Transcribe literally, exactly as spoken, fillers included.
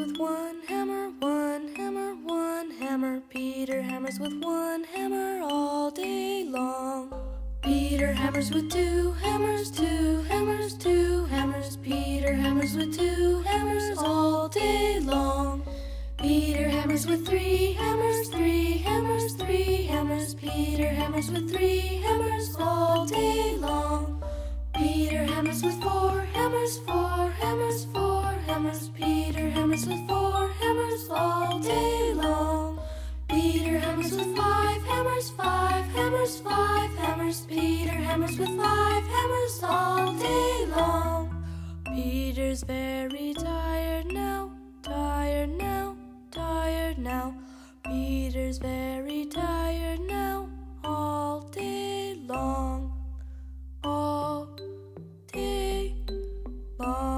with one hammer, one hammer, one hammer. Peter hammers with one hammer all day long. Peter hammers with two hammers, two hammers, two hammers. Peter hammers with two hammers all day long. Peter hammers with three hammers, three hammers, three hammers. Peter hammers with three hammers all day long. Peter hammers with four hammers, four hammers, four hammers. Peter hammers with four hammers all day long. Peter hammers with five hammers, five hammers, five hammers. Peter hammers with five hammers all day long. Peter's very tired now, tired now, tired now. Peter's very tired now, all day long, all day long.